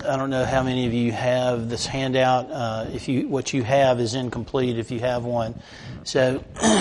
I don't know how many of you have this handout. What you have is incomplete if you have one. So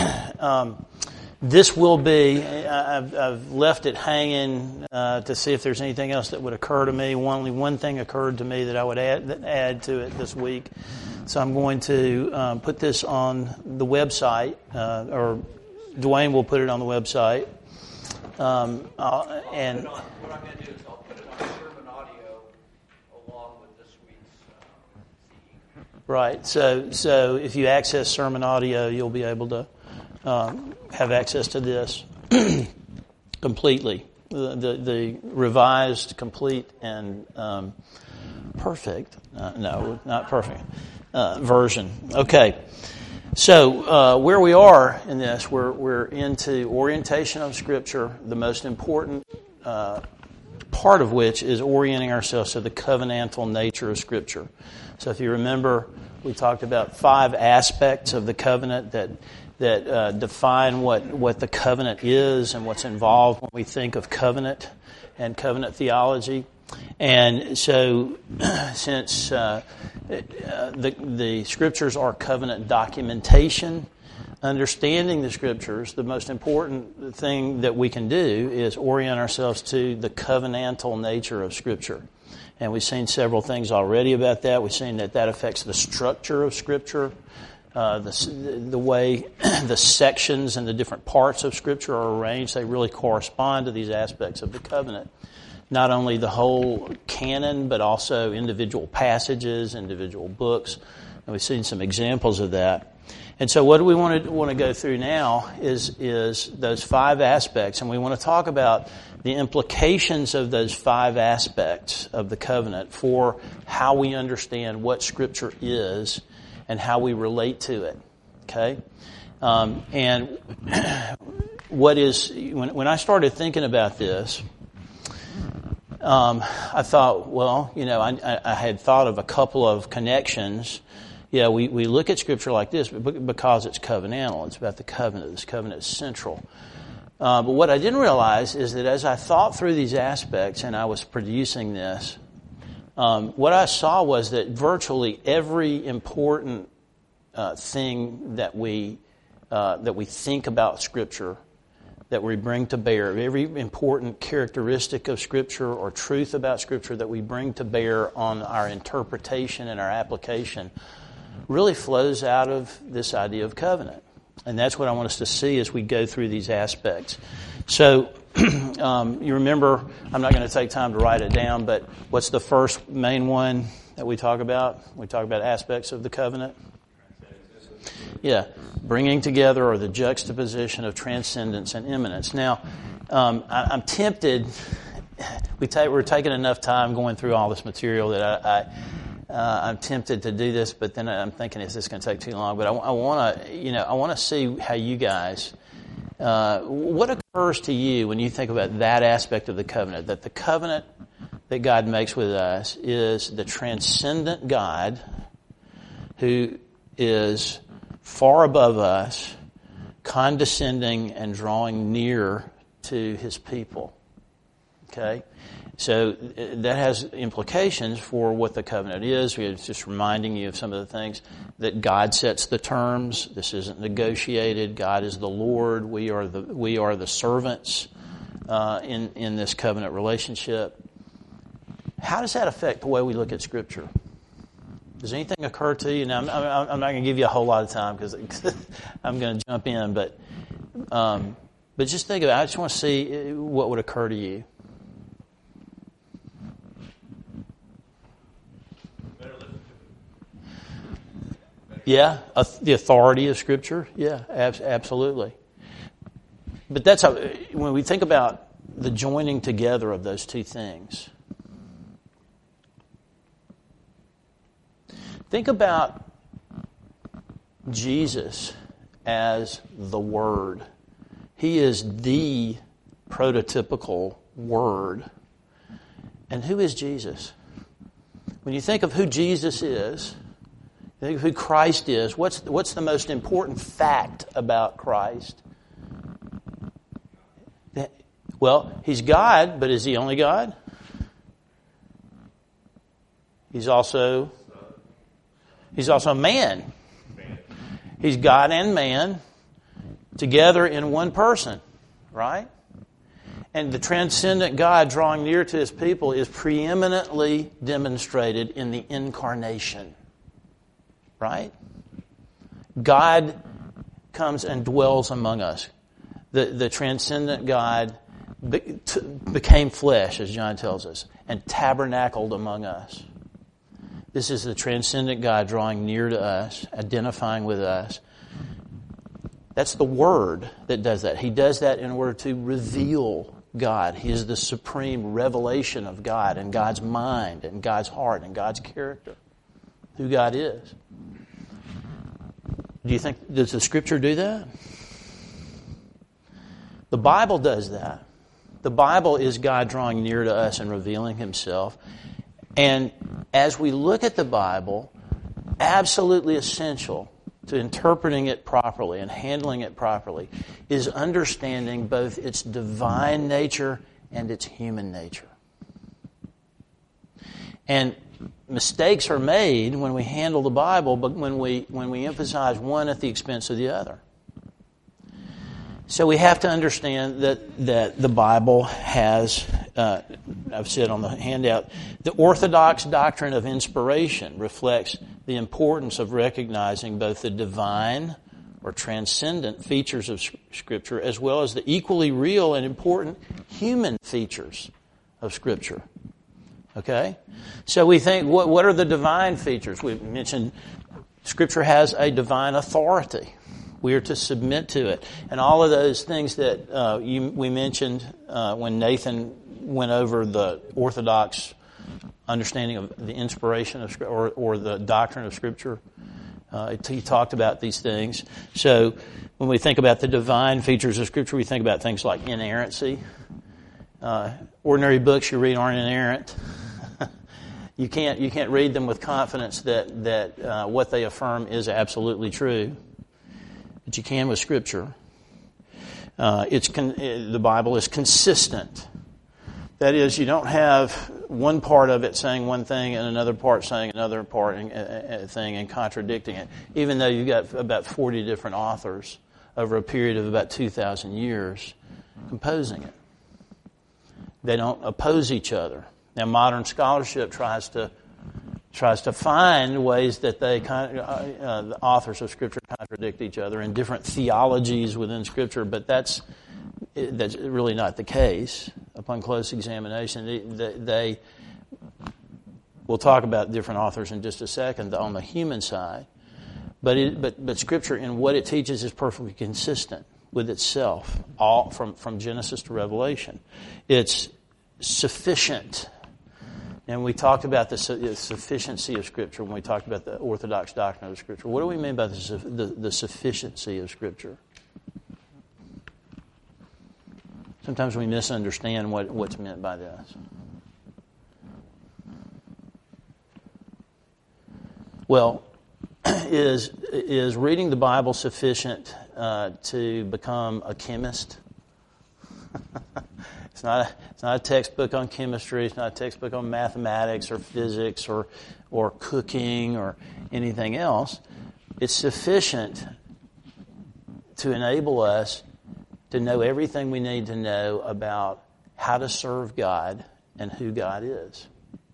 this will be. I've left it hanging to see if there's anything else that would occur to me. Only one thing occurred to me that I would add to it this week. So I'm going to put this on the website, or Dwayne will put it on the website. And what I'm going to do is I'll put it on sermon audio along with this week's CD. Right. So if you access sermon audio, you'll be able to have access to this completely. The revised, complete, and perfect. No, not perfect. Version. Okay. So where we are in this, we're into orientation of Scripture, the most important part of which is orienting ourselves to the covenantal nature of Scripture. So if you remember, we talked about 5 aspects of the covenant that define what the covenant is and what's involved when we think of covenant and covenant theology. And so since the Scriptures are covenant documentation, understanding the Scriptures, the most important thing that we can do is orient ourselves to the covenantal nature of Scripture. And we've seen several things already about that. We've seen that affects the structure of Scripture, the way the sections and the different parts of Scripture are arranged. They really correspond to these aspects of the covenant. Not only the whole canon, but also individual passages, individual books. And we've seen some examples of that. And so what do we want to go through now is those 5 aspects. And we want to talk about the implications of those 5 aspects of the covenant for how we understand what Scripture is and how we relate to it. Okay? And when I started thinking about this, I thought, well, I had thought of a couple of connections. Yeah, we look at Scripture like this because it's covenantal. It's about the covenant. This covenant is central. But what I didn't realize is that as I thought through these aspects and I was producing this, what I saw was that virtually every important thing that we think about Scripture, that we bring to bear, every important characteristic of Scripture or truth about Scripture that we bring to bear on our interpretation and our application really flows out of this idea of covenant. And that's what I want us to see as we go through these aspects. So, you remember, I'm not going to take time to write it down, but what's the first main one that we talk about? We talk about aspects of the covenant. Yeah, bringing together or the juxtaposition of transcendence and immanence. Now, I'm tempted. We're taking enough time going through all this material that I'm tempted to do this, but then I'm thinking, is this going to take too long? But I want to see how you guys. What occurs to you when you think about that aspect of the covenant? That the covenant that God makes with us is the transcendent God who is far above us, condescending and drawing near to His people. Okay? So that has implications for what the covenant is. We're just reminding you of some of the things that God sets the terms. This isn't negotiated. God is the Lord. We are the servants in this covenant relationship. How does that affect the way we look at Scripture? Does anything occur to you? Now, I'm not going to give you a whole lot of time because I'm going to jump in, but just think about it. I just want to see what would occur to you. Yeah, the authority of Scripture. Yeah, absolutely. But that's how, when we think about the joining together of those two things. Think about Jesus as the Word. He is the prototypical Word. And who is Jesus? When you think of who Jesus is, think of who Christ is, what's the most important fact about Christ? Well, He's God, but is He only God? He's also a man. He's God and man together in one person, right? And the transcendent God drawing near to His people is preeminently demonstrated in the incarnation, right? God comes and dwells among us. The transcendent God became flesh, as John tells us, and tabernacled among us. This is the transcendent God drawing near to us, identifying with us. That's the Word that does that. He does that in order to reveal God. He is the supreme revelation of God and God's mind and God's heart and God's character, who God is. Do you think, does the Scripture do that? The Bible does that. The Bible is God drawing near to us and revealing Himself. And as we look at the Bible, absolutely essential to interpreting it properly and handling it properly is understanding both its divine nature and its human nature. And mistakes are made when we handle the Bible, but when we emphasize one at the expense of the other. So we have to understand that the Bible has, I've said on the handout, the orthodox doctrine of inspiration reflects the importance of recognizing both the divine or transcendent features of Scripture as well as the equally real and important human features of Scripture. Okay? So we think, what are the divine features? We mentioned Scripture has a divine authority. We are to submit to it. And all of those things that we mentioned when Nathan went over the orthodox understanding of the inspiration of Scripture or the doctrine of Scripture, he talked about these things. So when we think about the divine features of Scripture, we think about things like inerrancy. Ordinary books you read aren't inerrant. You can't read them with confidence that what they affirm is absolutely true. But you can with Scripture. The Bible is consistent. That is, you don't have one part of it saying one thing and another part saying another thing and contradicting it, even though you've got about 40 different authors over a period of about 2,000 years composing it. They don't oppose each other. Now, modern scholarship tries to find ways that the authors of Scripture contradict each other in different theologies within Scripture, but that's really not the case. Upon close examination, we'll talk about different authors in just a second on the human side, but Scripture in what it teaches is perfectly consistent with itself, all from Genesis to Revelation. It's sufficient. And we talked about the sufficiency of Scripture when we talked about the orthodox doctrine of Scripture. What do we mean by the sufficiency of Scripture? Sometimes we misunderstand what's meant by this. Well, is reading the Bible sufficient to become a chemist? It's not a textbook on chemistry. It's not a textbook on mathematics or physics or cooking or anything else. It's sufficient to enable us to know everything we need to know about how to serve God and who God is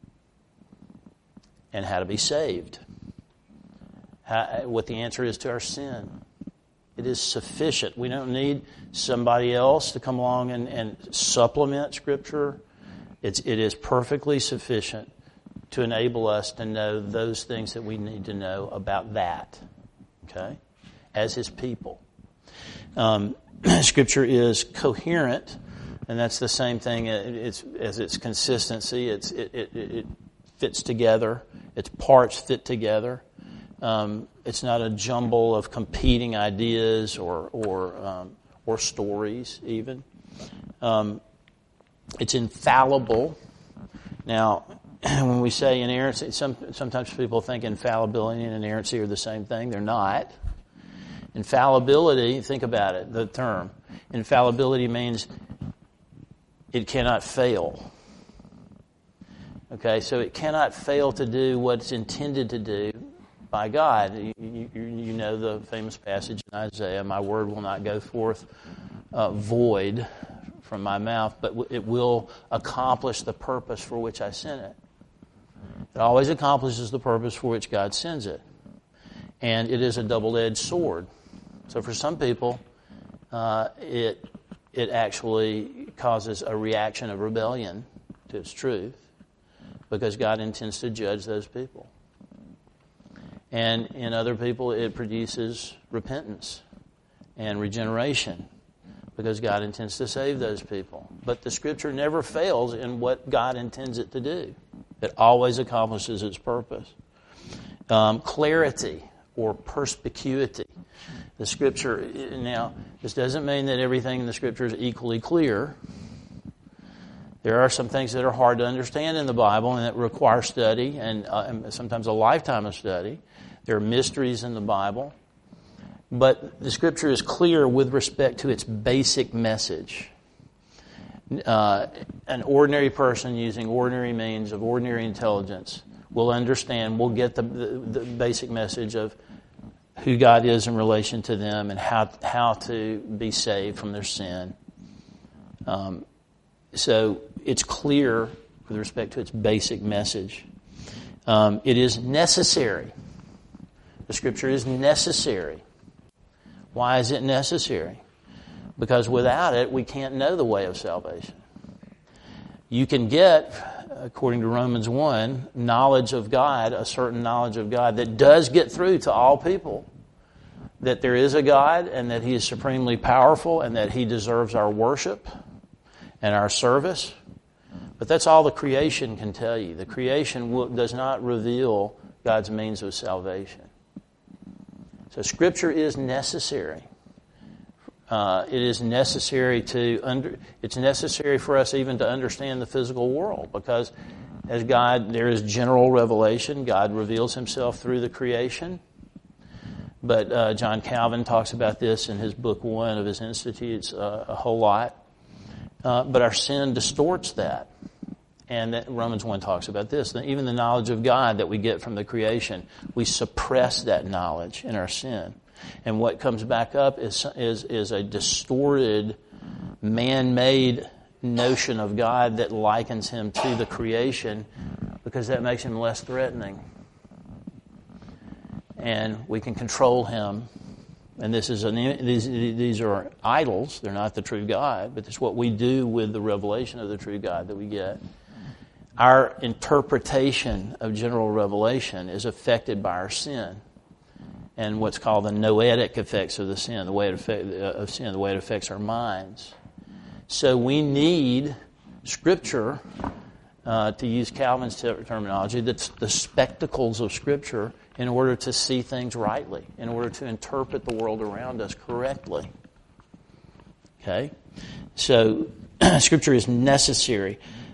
and how to be saved. What the answer is to our sin. It is sufficient. We don't need somebody else to come along and supplement Scripture. It is perfectly sufficient to enable us to know those things that we need to know about that, okay, as His people. Scripture is coherent, and that's the same thing as its consistency. It fits together. Its parts fit together. It's not a jumble of competing ideas or stories even. It's infallible. Now, when we say inerrancy, sometimes people think infallibility and inerrancy are the same thing. They're not. Infallibility, think about it, the term. Infallibility means it cannot fail. Okay, so it cannot fail to do what it's intended to do by God. You know the famous passage in Isaiah, my word will not go forth void from my mouth, but it will accomplish the purpose for which I sent it. It always accomplishes the purpose for which God sends it. And it is a double-edged sword. So for some people, it actually causes a reaction of rebellion to its truth because God intends to judge those people. And in other people, it produces repentance and regeneration because God intends to save those people. But the Scripture never fails in what God intends it to do. It always accomplishes its purpose. Clarity or perspicuity. The Scripture, now, this doesn't mean that everything in the Scripture is equally clear. There are some things that are hard to understand in the Bible and that require study and sometimes a lifetime of study. There are mysteries in the Bible. But the Scripture is clear with respect to its basic message. An ordinary person using ordinary means of ordinary intelligence will understand, will get the basic message of who God is in relation to them and how to be saved from their sin. So it's clear with respect to its basic message. It is necessary. The Scripture is necessary. Why is it necessary? Because without it, we can't know the way of salvation. You can get, according to Romans 1, knowledge of God, a certain knowledge of God that does get through to all people. That there is a God and that He is supremely powerful and that He deserves our worship and our service. But that's all the creation can tell you. The creation does not reveal God's means of salvation. So Scripture is necessary. It is necessary it's necessary for us even to understand the physical world because as God, there is general revelation. God reveals Himself through the creation. But John Calvin talks about this in his book 1 of his Institutes a whole lot. But our sin distorts that. And Romans 1 talks about this. Even the knowledge of God that we get from the creation, we suppress that knowledge in our sin. And what comes back up is a distorted, man-made notion of God that likens Him to the creation because that makes Him less threatening. And we can control Him. And these are idols. They're not the true God, but it's what we do with the revelation of the true God that we get. Our interpretation of general revelation is affected by our sin and what's called the noetic effects of the sin, the way it affects our minds. So we need Scripture, to use Calvin's terminology, that's the spectacles of Scripture in order to see things rightly, in order to interpret the world around us correctly. Okay? So Scripture is necessary.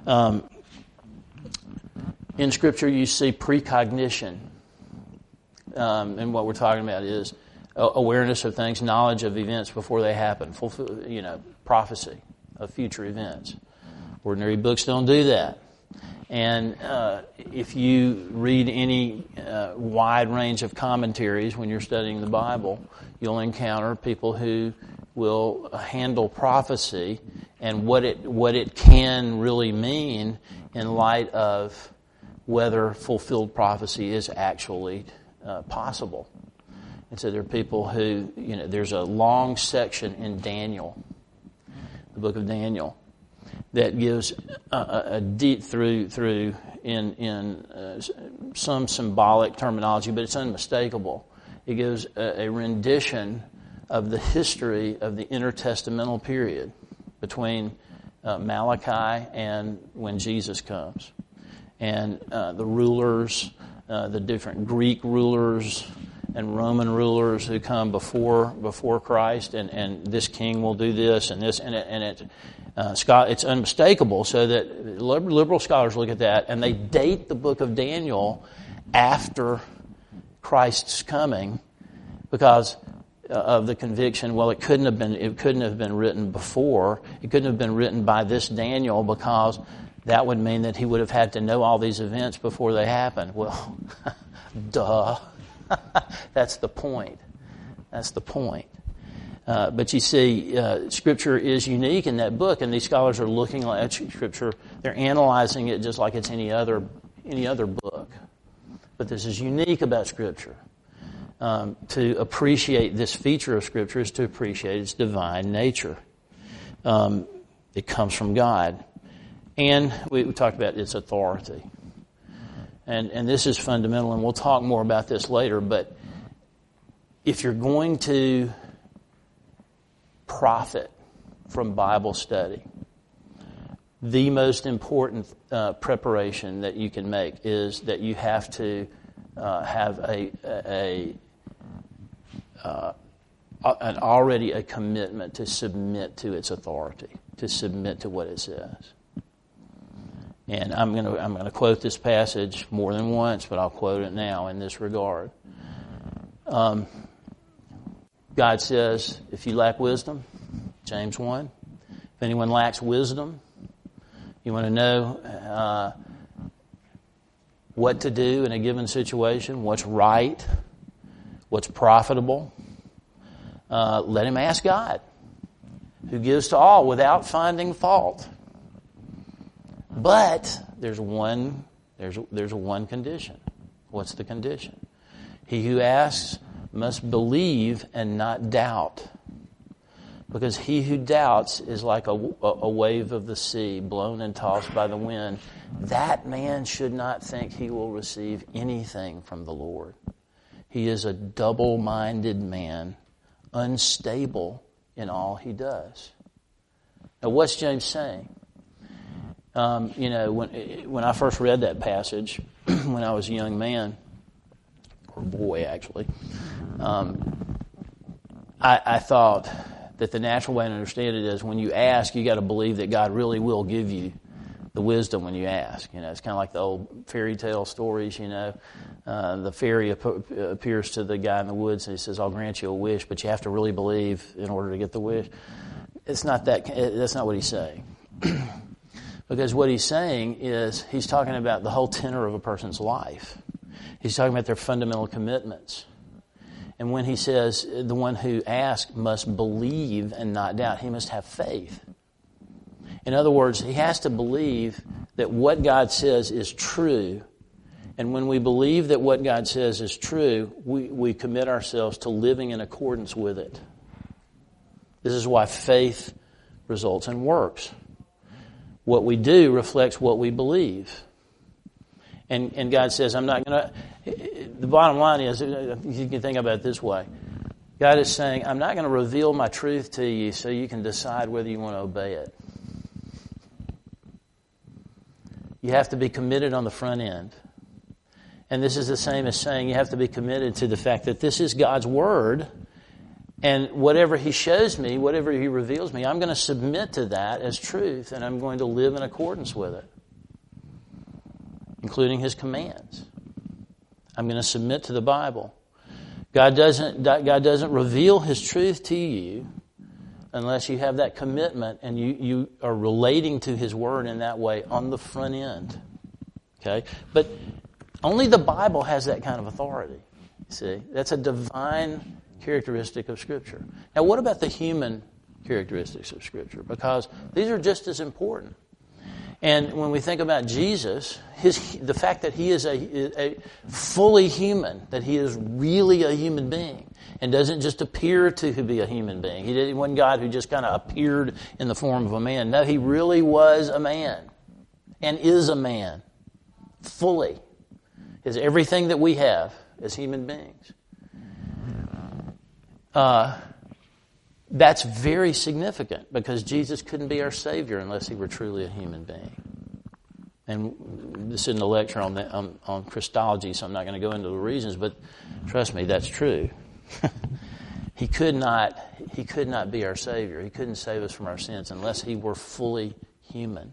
In Scripture, you see precognition. And what we're talking about is awareness of things, knowledge of events before they happen, prophecy of future events. Ordinary books don't do that. And if you read any wide range of commentaries when you're studying the Bible, you'll encounter people who will handle prophecy and what it can really mean in light of whether fulfilled prophecy is actually possible. And so there are people who, there's a long section in Daniel, the book of Daniel, that gives a deep through in some symbolic terminology, but it's unmistakable. It gives a rendition of the history of the intertestamental period between Malachi and when Jesus comes. And the rulers, the different Greek rulers and Roman rulers who come before Christ, and this king will do this and this, and it's unmistakable. So that liberal scholars look at that and they date the book of Daniel after Christ's coming because of the conviction. Well, it couldn't have been written before. It couldn't have been written by this Daniel because that would mean that he would have had to know all these events before they happened. Well, duh. That's the point. That's the point. But you see, Scripture is unique in that book, and these scholars are looking at Scripture. They're analyzing it just like it's any other book. But this is unique about Scripture. To appreciate this feature of Scripture is to appreciate its divine nature. It comes from God. And we talked about its authority. And this is fundamental, and we'll talk more about this later, but if you're going to profit from Bible study, the most important preparation that you can make is that you have to have already a commitment to submit to its authority, to submit to what it says. And I'm going to quote this passage more than once, but I'll quote it now in this regard. God says, if you lack wisdom, James 1, if anyone lacks wisdom, you want to know what to do in a given situation, what's right, what's profitable, let him ask God, who gives to all without finding fault. But there's one condition. What's the condition? He who asks must believe and not doubt. Because he who doubts is like a wave of the sea, blown and tossed by the wind. That man should not think he will receive anything from the Lord. He is a double-minded man, unstable in all he does. Now, what's James saying? When I first read that passage, when I was a young man, or boy actually, I thought that the natural way to understand it is when you ask, you got to believe that God really will give you the wisdom when you ask. It's kind of like the old fairy tale stories. The fairy appears to the guy in the woods and he says, "I'll grant you a wish, but you have to really believe in order to get the wish." It's not that. That's not what he's saying. Because what he's saying is he's talking about the whole tenor of a person's life. He's talking about their fundamental commitments. And when he says the one who asks must believe and not doubt, he must have faith. In other words, he has to believe that what God says is true. And when we believe that what God says is true, we commit ourselves to living in accordance with it. This is why faith results in works. What we do reflects what we believe. And God says, I'm not going to... The bottom line is, you can think about it this way. God is saying, I'm not going to reveal my truth to you so you can decide whether you want to obey it. You have to be committed on the front end. And this is the same as saying you have to be committed to the fact that this is God's Word, and whatever He shows me, whatever He reveals me, I'm going to submit to that as truth, and I'm going to live in accordance with it, including His commands. I'm going to submit to the Bible. God doesn't reveal His truth to you unless you have that commitment and you are relating to His Word in that way on the front end. Okay? But only the Bible has that kind of authority. See? That's a divine characteristic of Scripture. Now, what about the human characteristics of Scripture? Because these are just as important. And when we think about Jesus, the fact that He is a fully human, that He is really a human being, and doesn't just appear to be a human being. He wasn't God who just kind of appeared in the form of a man. No, He really was a man, and is a man, fully. Is everything that we have as human beings. That's very significant because Jesus couldn't be our Savior unless He were truly a human being. And this isn't a lecture on Christology, so I'm not going to go into the reasons, but trust me, that's true. He could not be our Savior. He couldn't save us from our sins unless He were fully human.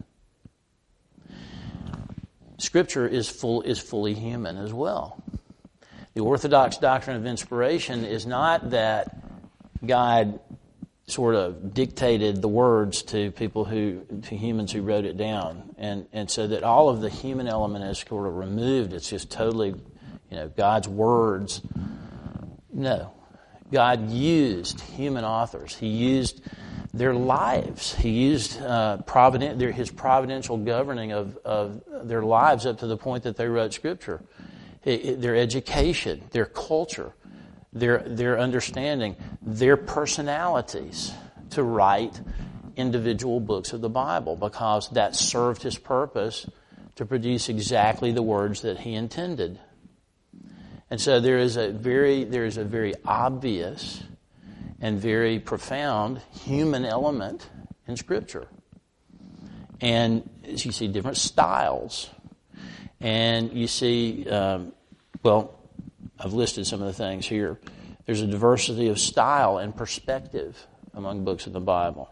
Scripture is fully human as well. The Orthodox doctrine of inspiration is not that God sort of dictated the words to humans who wrote it down. And so that all of the human element is sort of removed. It's just totally, God's words. No. God used human authors. He used their lives. He used his providential governing of their lives up to the point that they wrote Scripture. Their education, their culture, their understanding, their personalities to write individual books of the Bible, because that served His purpose to produce exactly the words that He intended. And so there is a very obvious and very profound human element in Scripture. And as you see different styles, and you see, I've listed some of the things here. There's a diversity of style and perspective among books of the Bible.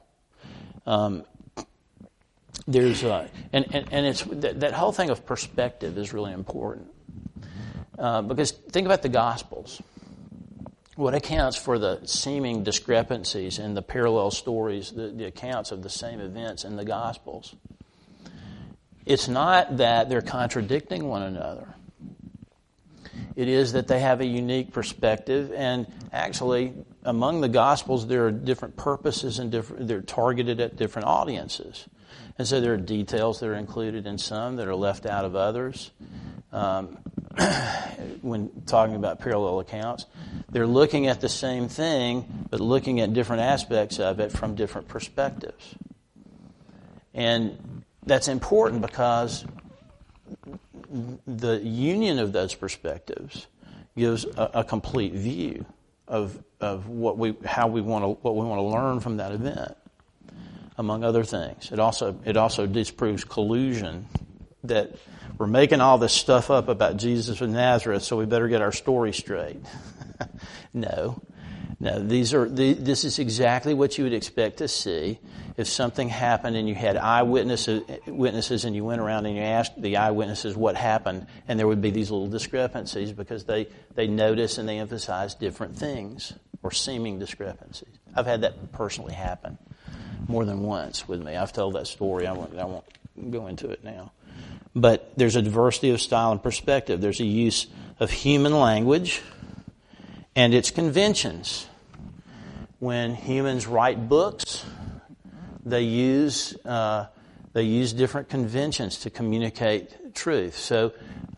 There's it's that whole thing of perspective is really important, because think about the Gospels. What accounts for the seeming discrepancies in the parallel stories, the accounts of the same events in the Gospels? It's not that they're contradicting one another. It is that they have a unique perspective, and actually, among the Gospels, there are different purposes and they're targeted at different audiences. And so there are details that are included in some that are left out of others. When talking about parallel accounts, they're looking at the same thing, but looking at different aspects of it from different perspectives. And that's important because the union of those perspectives gives a complete view of what we want to learn from that event, among other things. It also disproves collusion, that we're making all this stuff up about Jesus of Nazareth, so we better get our story straight. No, this is exactly what you would expect to see if something happened and you had eyewitnesses and you went around and you asked the eyewitnesses what happened, and there would be these little discrepancies because they notice and they emphasize different things or seeming discrepancies. I've had that personally happen more than once with me. I've told that story. I won't go into it now. But there's a diversity of style and perspective. There's a use of human language and its conventions. When humans write books, they use different conventions to communicate truth. So,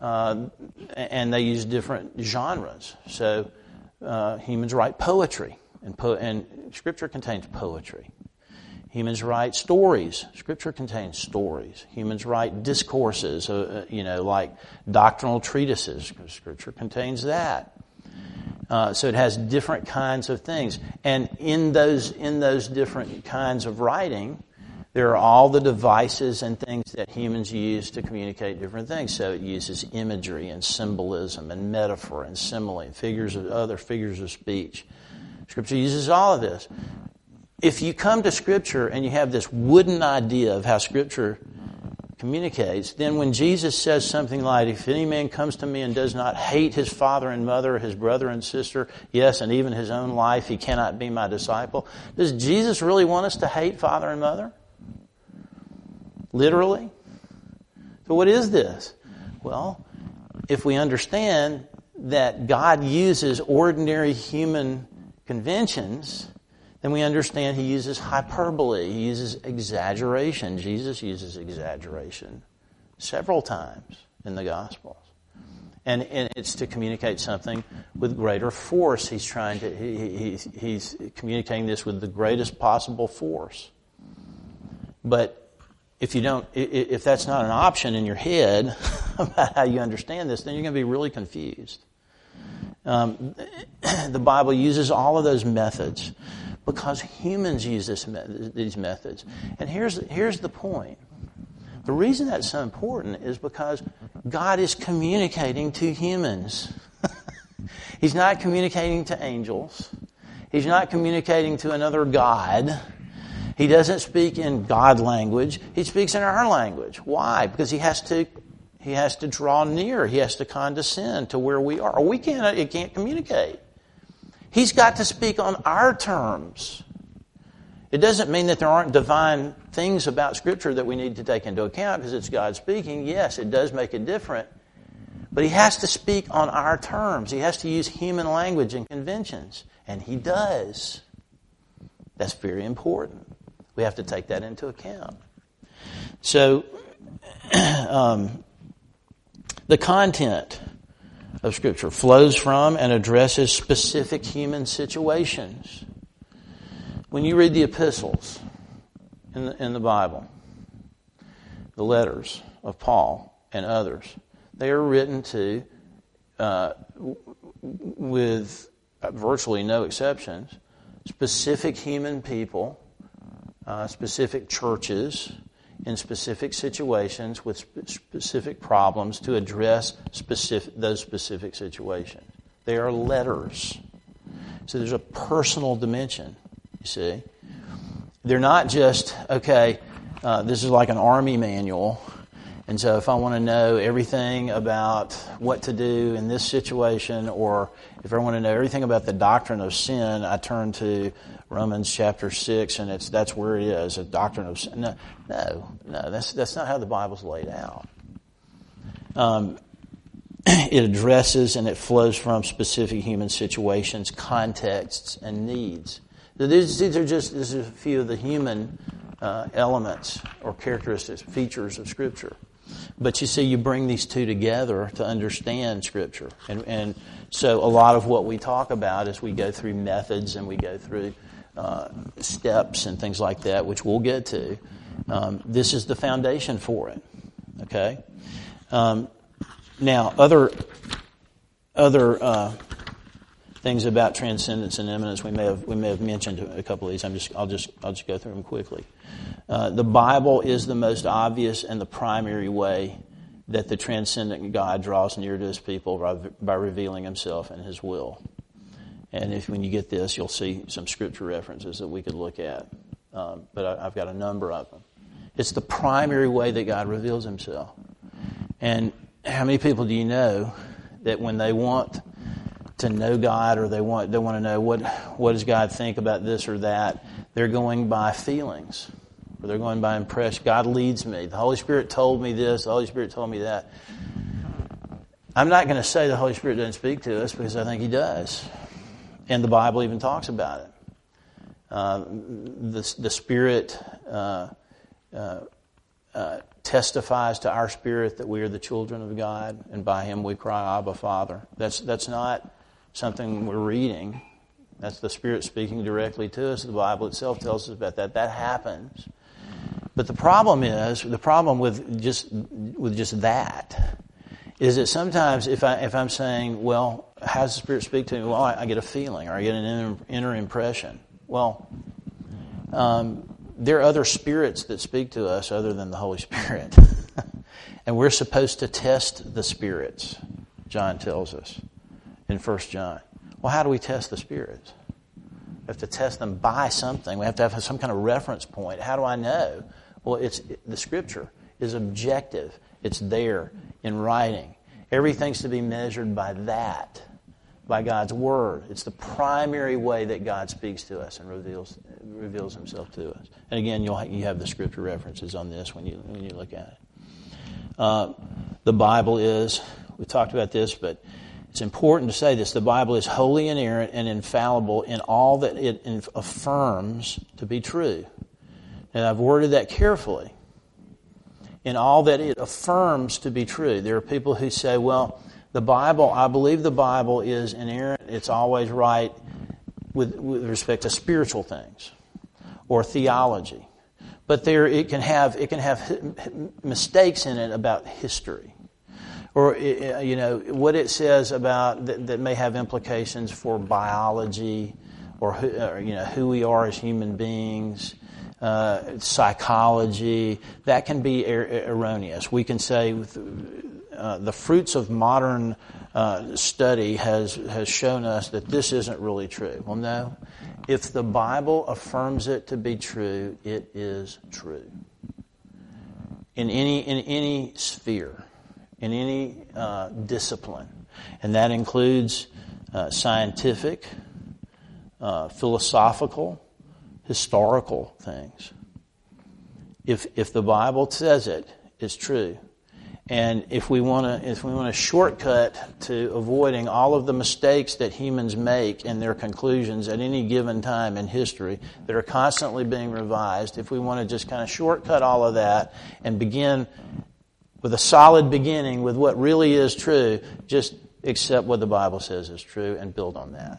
and they use different genres. So, humans write poetry, and Scripture contains poetry. Humans write stories. Scripture contains stories. Humans write discourses, like doctrinal treatises. Scripture contains that. So it has different kinds of things. And in those different kinds of writing, there are all the devices and things that humans use to communicate different things. So it uses imagery and symbolism and metaphor and simile and other figures of speech. Scripture uses all of this. If you come to Scripture and you have this wooden idea of how Scripture communicates, then when Jesus says something like, if any man comes to me and does not hate his father and mother, his brother and sister, yes, and even his own life, he cannot be my disciple. Does Jesus really want us to hate father and mother? Literally? So what is this? Well, if we understand that God uses ordinary human conventions, then we understand He uses hyperbole. He uses exaggeration. Jesus uses exaggeration several times in the Gospels. And it's to communicate something with greater force. He's communicating this with the greatest possible force. But if that's not an option in your head about how you understand this, then you're going to be really confused. The Bible uses all of those methods because humans use these methods. And here's the point. The reason that's so important is because God is communicating to humans. He's not communicating to angels. He's not communicating to another God. He doesn't speak in God language. He speaks in our language. Why? Because he has to draw near. He has to condescend to where we are. He can't communicate. He's got to speak on our terms. It doesn't mean that there aren't divine things about Scripture that we need to take into account because it's God speaking. Yes, it does make it different. But He has to speak on our terms. He has to use human language and conventions. And He does. That's very important. We have to take that into account. So, the content of Scripture flows from and addresses specific human situations. When you read the epistles in the Bible, the letters of Paul and others, they are written to, with virtually no exceptions, specific human people, specific churches, in specific situations with specific problems to address those specific situations. They are letters. So there's a personal dimension, you see. They're not just, this is like an army manual, and so if I want to know everything about what to do in this situation, or if I want to know everything about the doctrine of sin, I turn to Romans chapter 6, and that's where it is, a doctrine of sin. No, that's not how the Bible's laid out. It addresses and it flows from specific human situations, contexts, and needs. These are just a few of the human elements or characteristics, features of Scripture. But you see, you bring these two together to understand Scripture. And so a lot of what we talk about as we go through methods and we go through steps and things like that, which we'll get to, this is the foundation for it. Okay? Now, other things about transcendence and immanence we may have mentioned a couple of these. I'll just go through them quickly. The Bible is the most obvious and the primary way that the transcendent God draws near to His people by revealing Himself and His will. And when you get this, you'll see some Scripture references that we could look at. But I've got a number of them. It's the primary way that God reveals Himself. And how many people do you know that when they want to know God, or they want to know what does God think about this or that, they're going by feelings, or they're going by impression. God leads me. The Holy Spirit told me this. The Holy Spirit told me that. I'm not going to say the Holy Spirit doesn't speak to us, because I think He does, and the Bible even talks about it. The Spirit testifies to our spirit that we are the children of God, and by Him we cry, Abba, Father. That's not something we're reading. That's the Spirit speaking directly to us. The Bible itself tells us about that. That happens. But the problem with just that is that sometimes if I'm saying, well, how does the Spirit speak to me? Well, I get a feeling, or I get an inner impression. Well, there are other spirits that speak to us other than the Holy Spirit. And we're supposed to test the spirits, John tells us in 1 John. Well, how do we test the spirits? We have to test them by something. We have to have some kind of reference point. How do I know? Well, the Scripture is objective. It's there in writing. Everything's to be measured by that, by God's Word. It's the primary way that God speaks to us and reveals Himself to us. And again, you have the Scripture references on this when you look at it. The Bible is, we talked about this, but it's important to say this, the Bible is wholly inerrant and infallible in all that it affirms to be true. And I've worded that carefully. In all that it affirms to be true. There are people who say, well, the Bible, I believe the Bible is inerrant, it's always right with respect to spiritual things or theology. But it can have mistakes in it about history. Or, what it says about that may have implications for biology or who we are as human beings, psychology. That can be erroneous. We can say the fruits of modern study has shown us that this isn't really true. Well, no. If the Bible affirms it to be true, it is true. In any sphere. In any discipline. And that includes scientific, philosophical, historical things. If the Bible says it, it's true. And if we want to shortcut to avoiding all of the mistakes that humans make in their conclusions at any given time in history that are constantly being revised, if we want to just kind of shortcut all of that and begin with a solid beginning with what really is true, just accept what the Bible says is true and build on that.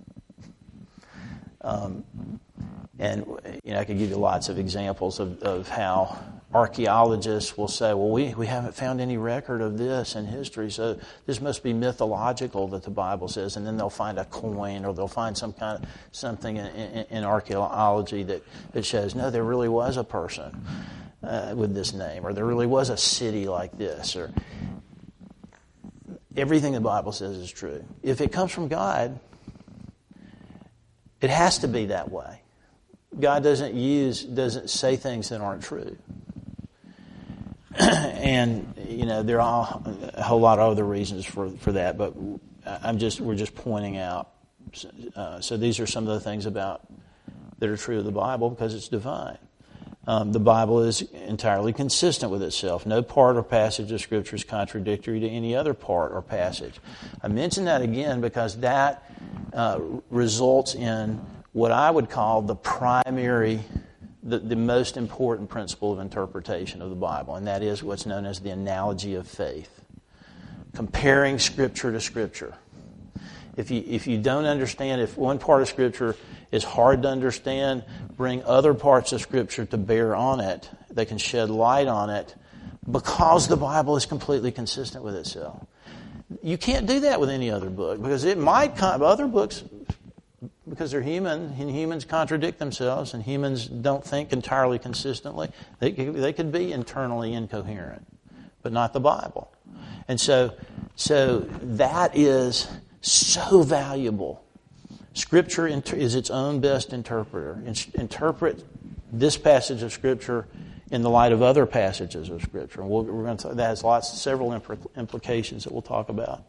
And I could give you lots of examples of how archaeologists will say, well, we haven't found any record of this in history, so this must be mythological that the Bible says. And then they'll find a coin or they'll find something in archaeology that shows, no, there really was a person with this name, or there really was a city like this, or everything the Bible says is true. If it comes from God, it has to be that way. God doesn't say things that aren't true. And, there are a whole lot of other reasons for that, but we're just pointing out. So these are some of the things that are true of the Bible because it's divine. The Bible is entirely consistent with itself. No part or passage of Scripture is contradictory to any other part or passage. I mention that again because that results in what I would call the primary, the most important principle of interpretation of the Bible, and that is what's known as the analogy of faith. Comparing Scripture to Scripture. If you don't understand, if one part of Scripture is hard to understand, bring other parts of Scripture to bear on it. They can shed light on it because the Bible is completely consistent with itself. You can't do that with any other book because other books, because they're human, and humans contradict themselves, and humans don't think entirely consistently. They could be internally incoherent, but not the Bible. And so that is so valuable. Scripture is its own best interpreter. Interpret this passage of Scripture in the light of other passages of Scripture. And that has several implications that we'll talk about.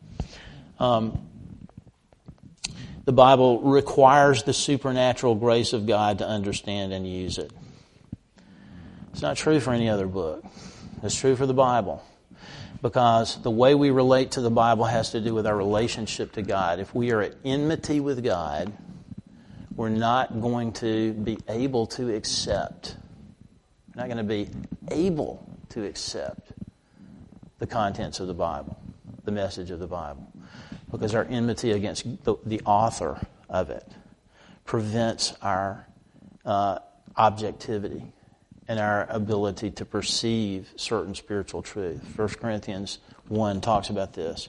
The Bible requires the supernatural grace of God to understand and use it. It's not true for any other book. It's true for the Bible. Because the way we relate to the Bible has to do with our relationship to God. If we are at enmity with God, we're not going to be able to accept. We're not going to be able to accept the contents of the Bible, the message of the Bible. Because our enmity against the author of it prevents our objectivity and our ability to perceive certain spiritual truth. 1 Corinthians 1 talks about this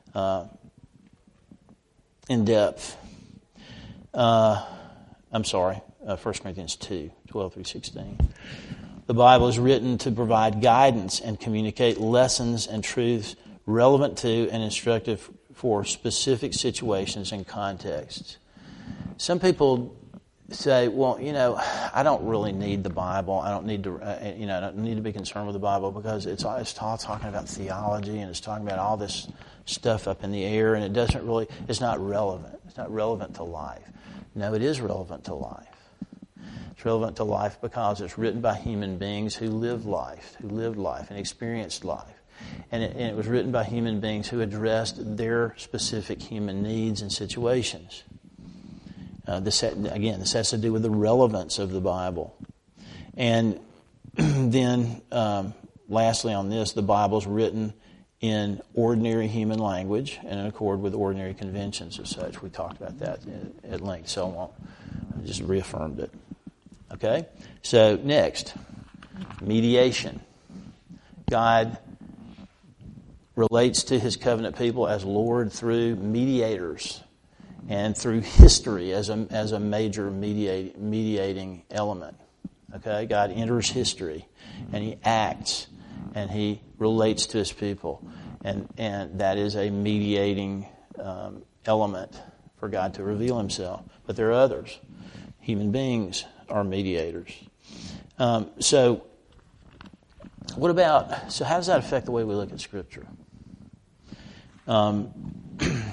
in depth. 1 Corinthians 2, 12 through 16. The Bible is written to provide guidance and communicate lessons and truths relevant to and instructive for specific situations and contexts. Some people say, well, I don't really need the Bible. I don't need to, I don't need to be concerned with the Bible because it's all talking about theology and it's talking about all this stuff up in the air and it's not relevant. It's not relevant to life. No, it is relevant to life. It's relevant to life because it's written by human beings who lived life and experienced life. And it was written by human beings who addressed their specific human needs and situations. This has to do with the relevance of the Bible. And then, lastly on this, the Bible is written in ordinary human language and in accord with ordinary conventions as such. We talked about that at length, so I just reaffirmed it. Okay? So, next, mediation. God relates to His covenant people as Lord through mediators and through history as a major mediating element. Okay, God enters history and He acts and He relates to His people, and that is a mediating element for God to reveal Himself. But there are others. Human beings are mediators. So how does that affect the way we look at Scripture?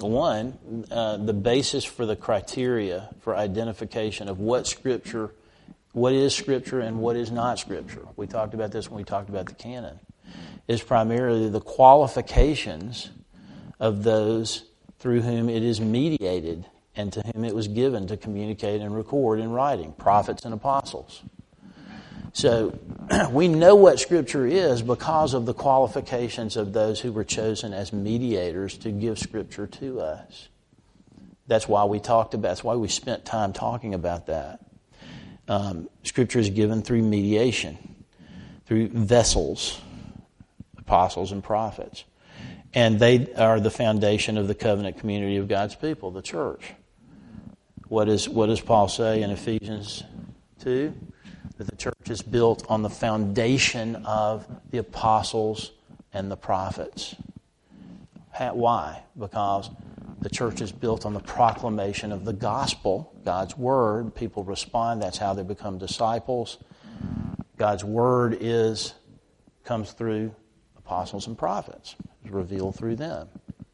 One, the basis for the criteria for identification of what is Scripture and what is not Scripture. We talked about this when we talked about the canon. Is primarily the qualifications of those through whom it is mediated and to whom it was given to communicate and record in writing, prophets and apostles. So we know what Scripture is because of the qualifications of those who were chosen as mediators to give Scripture to us. That's why we spent time talking about that. Scripture is given through mediation, through vessels, apostles and prophets. And they are the foundation of the covenant community of God's people, the church. What does Paul say in Ephesians 2? That the church is built on the foundation of the apostles and the prophets. Why? Because the church is built on the proclamation of the gospel, God's word. People respond. That's how they become disciples. God's word comes through apostles and prophets. It's revealed through them.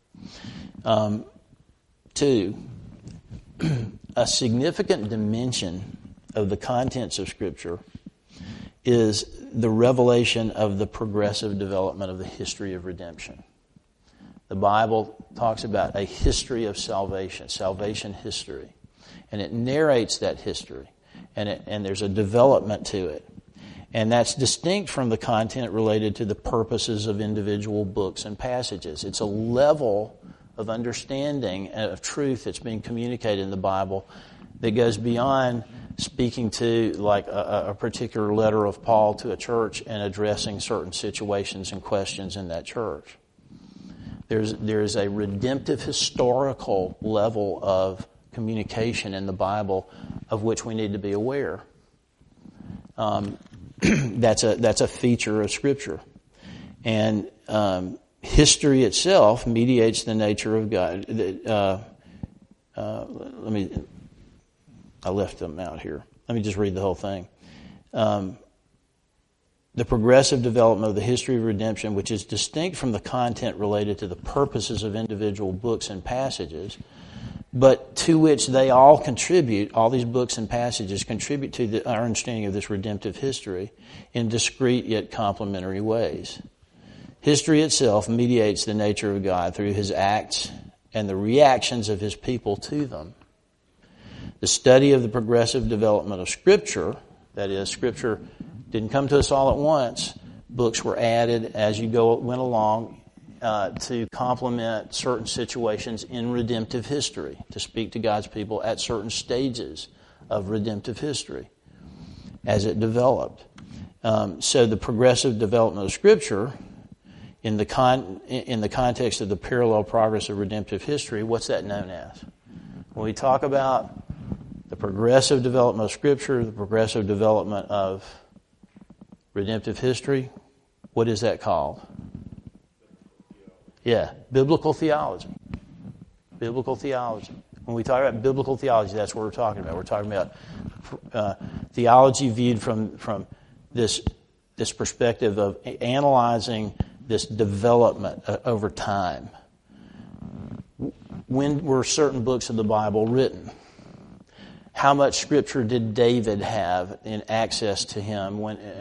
2, a significant dimension of the contents of Scripture is the revelation of the progressive development of the history of redemption. The Bible talks about a history of salvation history, and it narrates that history, and there's a development to it. And that's distinct from the content related to the purposes of individual books and passages. It's a level of understanding of truth that's being communicated in the Bible that goes beyond speaking to like a particular letter of Paul to a church and addressing certain situations and questions in that church. There's a redemptive historical level of communication in the Bible of which we need to be aware. That's a feature of Scripture. And history itself mediates the nature of God. I left them out here. Let me just read the whole thing. The progressive development of the history of redemption, which is distinct from the content related to the purposes of individual books and passages, but to which they all contribute, all these books and passages contribute to our understanding of this redemptive history in discrete yet complementary ways. History itself mediates the nature of God through His acts and the reactions of His people to them. The study of the progressive development of Scripture, that is, Scripture didn't come to us all at once. Books were added as you went along to complement certain situations in redemptive history, to speak to God's people at certain stages of redemptive history as it developed. So the progressive development of Scripture, in the context of the parallel progress of redemptive history, what's that known as? When we talk about the progressive development of Scripture, the progressive development of redemptive history, what is that called? Yeah, biblical theology. Biblical theology. When we talk about biblical theology, that's what we're talking about. We're talking about theology viewed from this perspective of analyzing this development over time. When were certain books of the Bible written? How much Scripture did David have in access to him?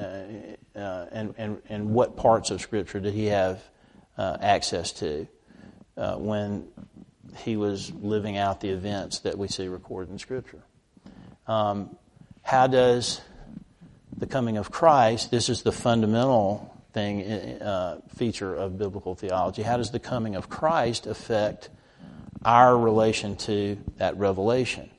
And what parts of Scripture did he have access to when he was living out the events that we see recorded in Scripture? How does the coming of Christ, this is the fundamental feature of biblical theology, how does the coming of Christ affect our relation to that revelation?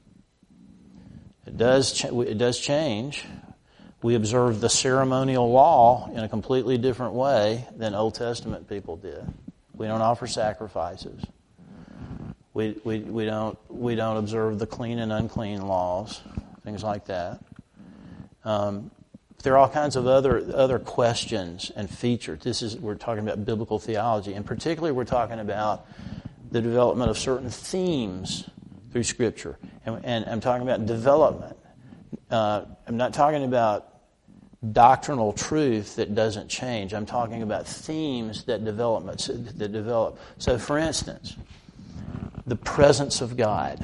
It does change. We observe the ceremonial law in a completely different way than Old Testament people did. We don't offer sacrifices. We don't observe the clean and unclean laws, things like that. There are all kinds of other questions and features. We're talking about biblical theology, and particularly we're talking about the development of certain themes through Scripture. And I'm talking about development. I'm not talking about doctrinal truth that doesn't change. I'm talking about themes that develop. So, for instance, the presence of God.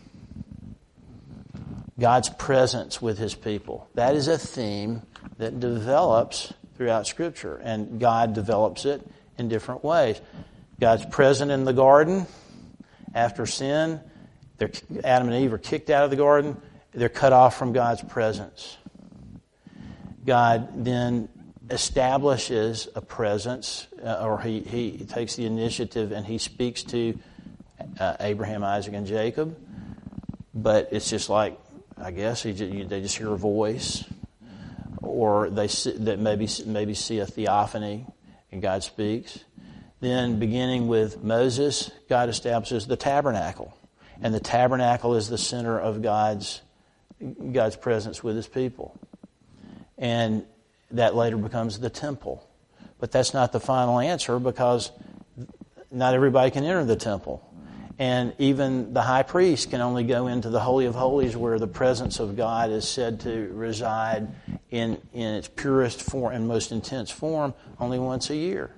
God's presence with His people. That is a theme that develops throughout Scripture, and God develops it in different ways. God's present in the garden. After sin, Adam and Eve are kicked out of the garden. They're cut off from God's presence. God then establishes a presence, or he takes the initiative and He speaks to Abraham, Isaac, and Jacob. But it's just like, I guess, they just hear a voice, or they maybe see a theophany, and God speaks. Then, beginning with Moses, God establishes the tabernacle, and the tabernacle is the center of God's presence with His people, and that later becomes the temple. But that's not the final answer, because not everybody can enter the temple. And even the high priest can only go into the Holy of Holies, where the presence of God is said to reside in its purest form and most intense form only once a year.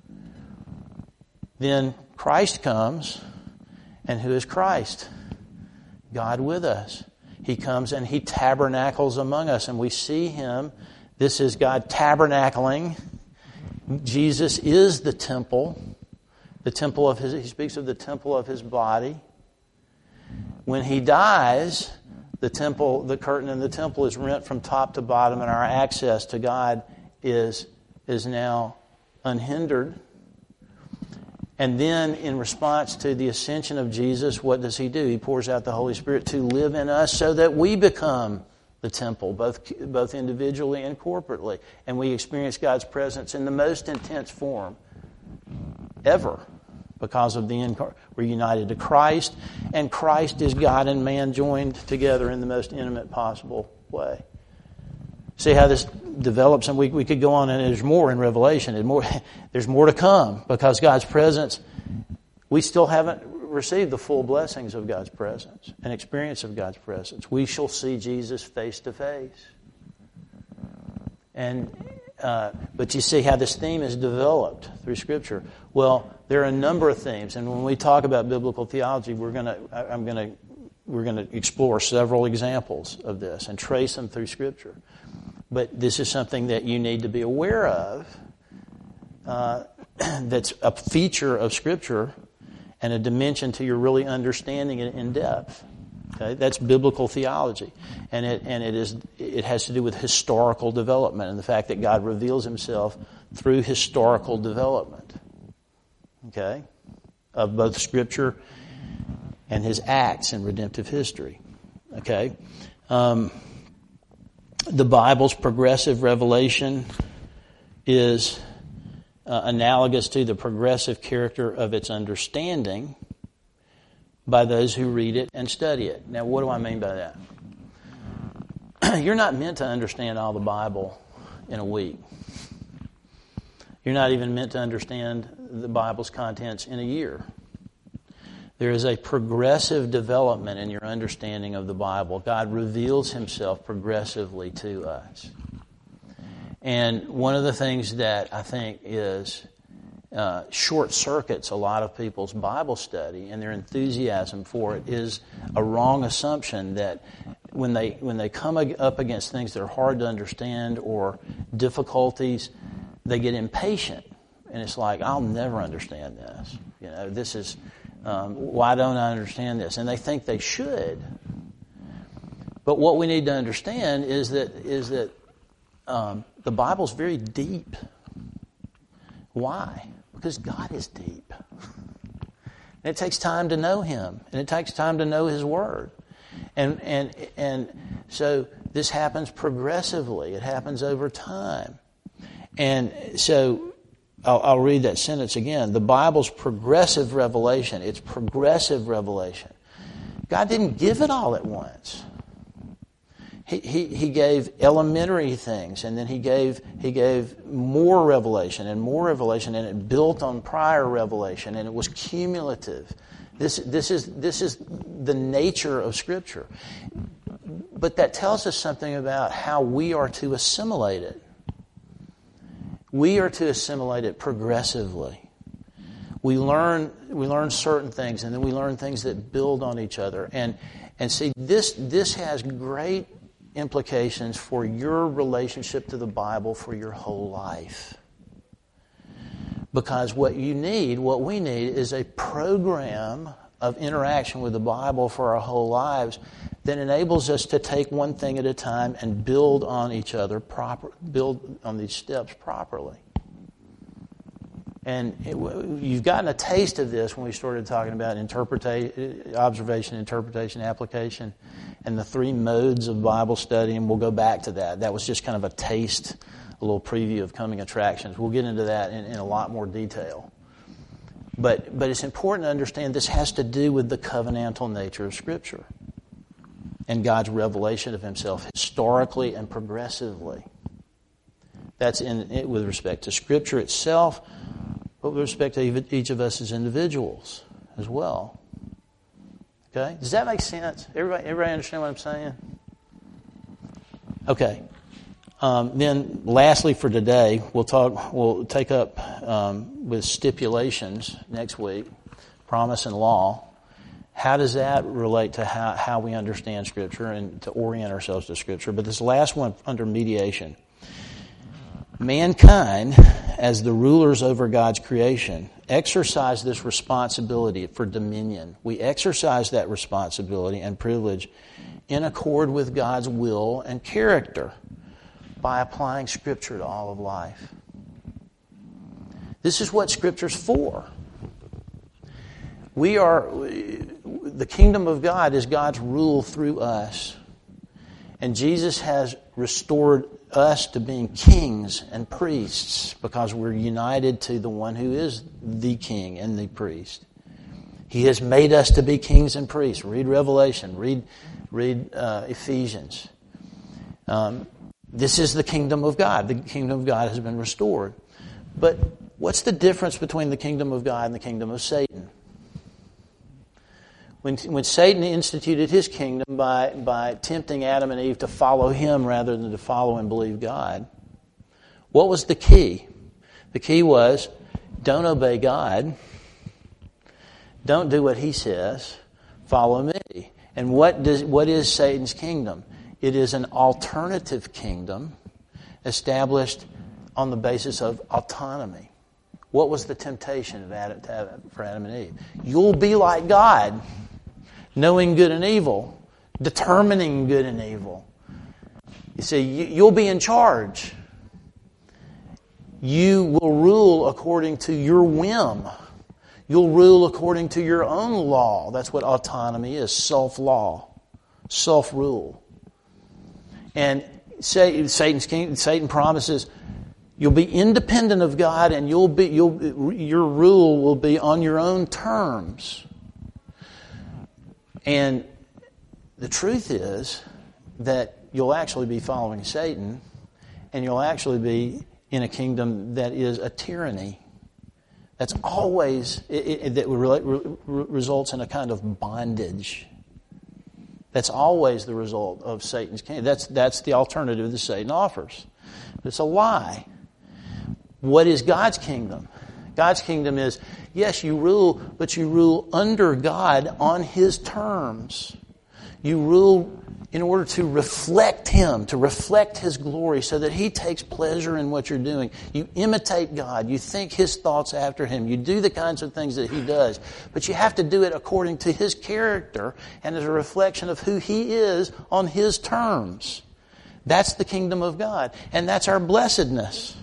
Then Christ comes, and who is Christ? God with us. He comes and He tabernacles among us, and we see Him. This is God tabernacling. Jesus is the temple. The temple of He speaks of the temple of His body. When He dies, the curtain in the temple is rent from top to bottom, and our access to God is now unhindered. And then, in response to the ascension of Jesus, what does He do? He pours out the Holy Spirit to live in us so that we become the temple, both individually and corporately. And we experience God's presence in the most intense form ever, because of we're united to Christ, and Christ is God and man joined together in the most intimate possible way. See how this develops, and we could go on, and there's more in Revelation. There's more to come, because God's presence, we still haven't received the full blessings of God's presence and experience of God's presence. We shall see Jesus face to face. But you see how this theme is developed through Scripture. Well, there are a number of themes, and when we talk about biblical theology, we're going to explore several examples of this and trace them through Scripture. But this is something that you need to be aware of. That's a feature of Scripture and a dimension to your really understanding it in depth. Okay? That's biblical theology, and it has to do with historical development and the fact that God reveals Himself through historical development. Okay, of both Scripture and His acts in redemptive history. Okay, the Bible's progressive revelation is analogous to the progressive character of its understanding by those who read it and study it. Now, what do I mean by that? You're not meant to understand all the Bible in a week. You're not even meant to understand the Bible's contents in a year. There is a progressive development in your understanding of the Bible. God reveals Himself progressively to us. And one of the things that I think is short circuits a lot of people's Bible study and their enthusiasm for it is a wrong assumption that when they come up against things that are hard to understand or difficulties, they get impatient. And it's like, I'll never understand this. This is, why don't I understand this? And they think they should. But what we need to understand is that the Bible's very deep. Why? Because God is deep. And it takes time to know Him, and it takes time to know His Word. And so this happens progressively. It happens over time. And so I'll read that sentence again. The Bible's progressive revelation. It's progressive revelation. God didn't give it all at once. He gave elementary things, and then he gave more revelation, and it built on prior revelation, and it was cumulative. This is the nature of Scripture. But that tells us something about how we are to assimilate it. We are to assimilate it progressively. we learn certain things, and then we learn things that build on each other. And see, this has great implications for your relationship to the Bible for your whole life. Because what we need is a program of interaction with the Bible for our whole lives that enables us to take one thing at a time and build on each other build on these steps properly. And you've gotten a taste of this when we started talking about observation, interpretation, application, and the three modes of Bible study, and we'll go back to that. That was just kind of a taste, a little preview of coming attractions. We'll get into that in a lot more detail. But it's important to understand this has to do with the covenantal nature of Scripture and God's revelation of Himself historically and progressively. That's with respect to Scripture itself, but with respect to each of us as individuals as well. Okay? Does that make sense? Everybody understand what I'm saying? Okay. Then lastly for today, we'll take up with stipulations next week, promise and law. How does that relate to how we understand Scripture and to orient ourselves to Scripture? But this last one under mediation. Mankind, as the rulers over God's creation, exercise this responsibility for dominion. We exercise that responsibility and privilege in accord with God's will and character by applying Scripture to all of life. This is what Scripture's for. The kingdom of God is God's rule through us. And Jesus has restored us to being kings and priests because we're united to the one who is the king and the priest. He has made us to be kings and priests. Read Revelation. Read Ephesians. This is the kingdom of God. The kingdom of God has been restored. But what's the difference between the kingdom of God and the kingdom of Satan? When Satan instituted his kingdom by tempting Adam and Eve to follow him rather than to follow and believe God, what was the key? The key was, don't obey God. Don't do what he says. Follow me. And what is Satan's kingdom? It is an alternative kingdom established on the basis of autonomy. What was the temptation for Adam and Eve? You'll be like God, knowing good and evil, determining good and evil. You see, you'll be in charge. You will rule according to your whim. You'll rule according to your own law. That's what autonomy is, self-law, self-rule. And Satan promises you'll be independent of God, and your rule will be on your own terms. And the truth is that you'll actually be following Satan, and you'll actually be in a kingdom that is a tyranny. That's always, that results in a kind of bondage. That's always the result of Satan's kingdom. That's the alternative that Satan offers. But it's a lie. What is God's kingdom? God's kingdom is, yes, you rule, but you rule under God on His terms. You rule in order to reflect Him, to reflect His glory so that He takes pleasure in what you're doing. You imitate God. You think His thoughts after Him. You do the kinds of things that He does. But you have to do it according to His character and as a reflection of who He is on His terms. That's the kingdom of God. And that's our blessedness.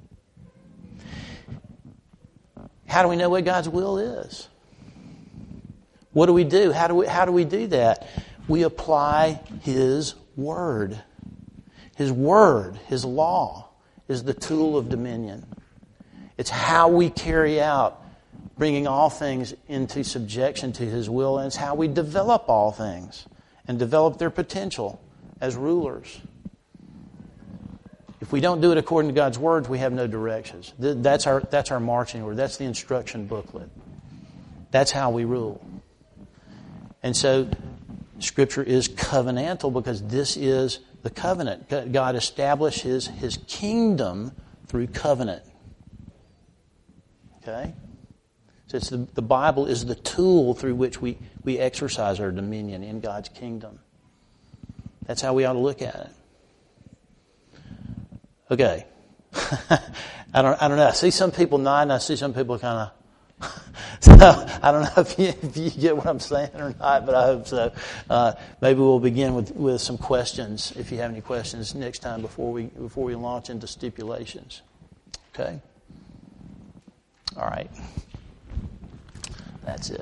How do we know what God's will is? What do we do? How do we do that? We apply His Word. His Word, His law, is the tool of dominion. It's how we carry out bringing all things into subjection to His will, and it's how we develop all things and develop their potential as rulers. If we don't do it according to God's words, we have no directions. That's our marching order. That's the instruction booklet. That's how we rule. And so Scripture is covenantal because this is the covenant. God establishes His kingdom through covenant. Okay? So it's the Bible is the tool through which we exercise our dominion in God's kingdom. That's how we ought to look at it. Okay. I don't know. I see some people nodding. I see some people kind of. So I don't know if you get what I'm saying or not, but I hope so. Maybe we'll begin with some questions. If you have any questions next time before we launch into stipulations. Okay. All right. That's it.